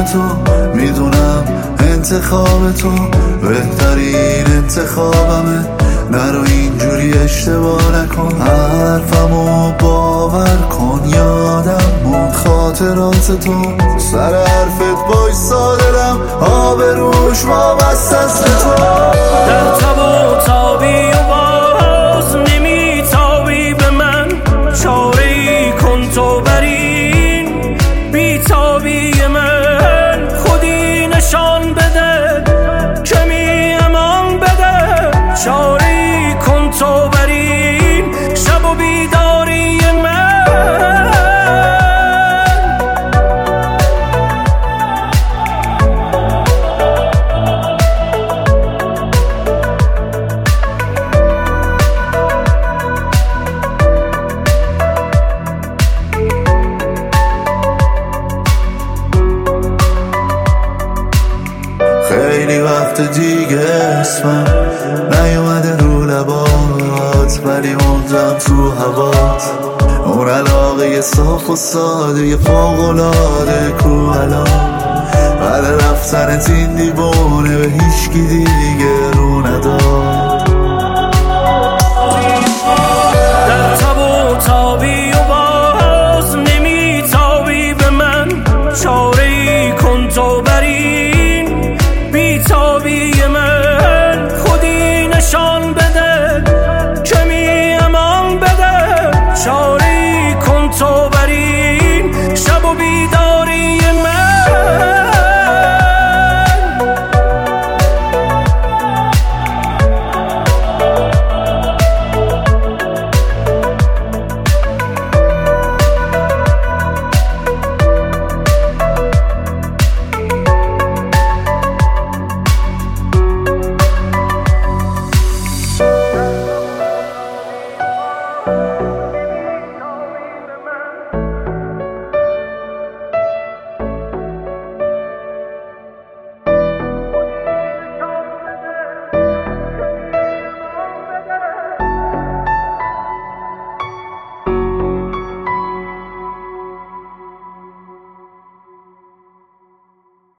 تو، میدونم انتخاب تو بهترین انتخابمه. نرو اینجوری اشتباه نکن، حرفمو باور کن. یادم موند خاطرات تو، سر حرفت بایستادم، آبروش وابسته است به تو. در تب و تابی و باز نمیتابی به من، چاره‌ای کن تو بر این بیتابی من. خودی نشان بده، کمی امان بده، چاره‌ای کن تو بر این شب و بیداری من. خیلی وقت دیگه اسمم نیومده رو لبات، ولی موندم تو هوات. اون علاقه صاف و ساده فوق‌العاده کو الان، بعد رفتنت این دیوونه به هیچکی دیگه